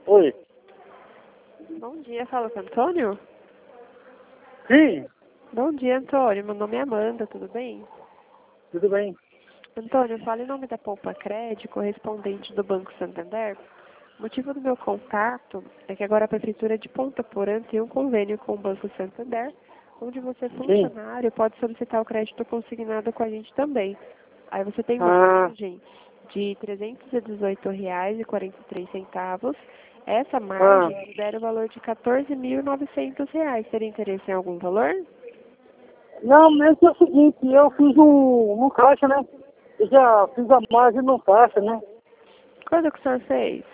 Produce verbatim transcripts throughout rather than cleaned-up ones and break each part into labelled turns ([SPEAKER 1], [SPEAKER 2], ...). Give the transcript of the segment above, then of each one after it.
[SPEAKER 1] Oi.
[SPEAKER 2] Bom dia, fala com o Antônio?
[SPEAKER 1] Sim,
[SPEAKER 2] Bom dia, Antônio. Meu nome é Amanda, tudo bem?
[SPEAKER 1] tudo bem.
[SPEAKER 2] Antônio, eu falo em nome da Poupa Crédito, correspondente do Banco Santander. O motivo do meu contato é que agora a Prefeitura de Ponta Porã tem um convênio com o Banco Santander, onde você,
[SPEAKER 1] Sim.
[SPEAKER 2] funcionário, pode solicitar o crédito consignado com a gente também. Aí você tem uma
[SPEAKER 1] Ah,
[SPEAKER 2] margem de trezentos e dezoito reais e quarenta e três centavos. Essa
[SPEAKER 1] ah.
[SPEAKER 2] margem libera o valor de quatorze mil e novecentos reais. Teria interesse em algum valor?
[SPEAKER 1] Não, mesmo que é o seguinte, eu fiz um, um caixa, né? Eu já fiz a margem no caixa, né?
[SPEAKER 2] Quando que o senhor fez?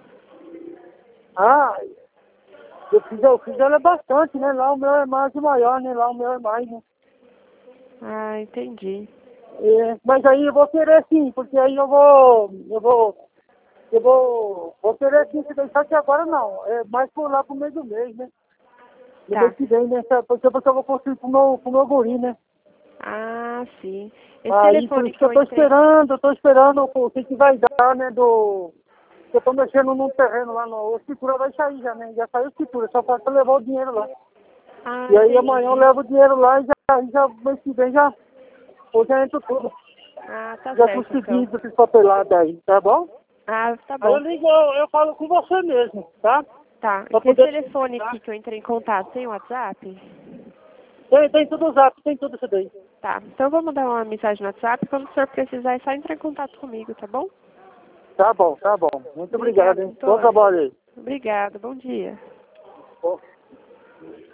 [SPEAKER 1] Ah, eu fiz, eu fiz ela bastante, né? Lá o meu é margem maior, né? Lá o meu é mais, né?
[SPEAKER 2] Ah, entendi.
[SPEAKER 1] É, mas aí eu vou querer sim, porque aí eu vou, eu vou, eu vou, vou querer sim, só que agora não, é mais por lá pro meio do mês, né? No mês
[SPEAKER 2] Tá.
[SPEAKER 1] que vem, né? Porque, porque eu vou construir pro meu, pro meu guri, né?
[SPEAKER 2] Ah, sim. Esse
[SPEAKER 1] Aí por
[SPEAKER 2] telefone
[SPEAKER 1] isso
[SPEAKER 2] que
[SPEAKER 1] que eu
[SPEAKER 2] eu
[SPEAKER 1] tô
[SPEAKER 2] entrei...
[SPEAKER 1] esperando, eu tô esperando o que que vai dar, né, do... Eu tô mexendo num terreno lá, no... a escritura vai sair já, né? Já saiu a escritura, só falta levar o dinheiro lá.
[SPEAKER 2] Ah,
[SPEAKER 1] E aí amanhã eu
[SPEAKER 2] entendi.
[SPEAKER 1] levo o dinheiro lá e já, aí já mês que vem já, eu já entro tudo.
[SPEAKER 2] Ah, tá
[SPEAKER 1] Já
[SPEAKER 2] certo,
[SPEAKER 1] consegui
[SPEAKER 2] então.
[SPEAKER 1] esses papelados aí, tá bom?
[SPEAKER 2] Ah, tá
[SPEAKER 1] Aí eu
[SPEAKER 2] bom.
[SPEAKER 1] ligo, eu, eu falo com você mesmo, tá?
[SPEAKER 2] Tá.
[SPEAKER 1] Pra
[SPEAKER 2] Esse
[SPEAKER 1] poder...
[SPEAKER 2] telefone
[SPEAKER 1] Tá?
[SPEAKER 2] aqui que eu entrei em contato, tem WhatsApp?
[SPEAKER 1] Tem, tem tudo usado, tem tudo isso daí.
[SPEAKER 2] Tá. Então eu vou mandar uma mensagem no WhatsApp. Quando o senhor precisar, é só entrar em contato comigo, tá bom?
[SPEAKER 1] Tá bom, tá bom. Muito obrigado,
[SPEAKER 2] Obrigada,
[SPEAKER 1] hein? Bom
[SPEAKER 2] Antônio.
[SPEAKER 1] trabalho aí.
[SPEAKER 2] Obrigada. Bom dia.
[SPEAKER 1] Bom.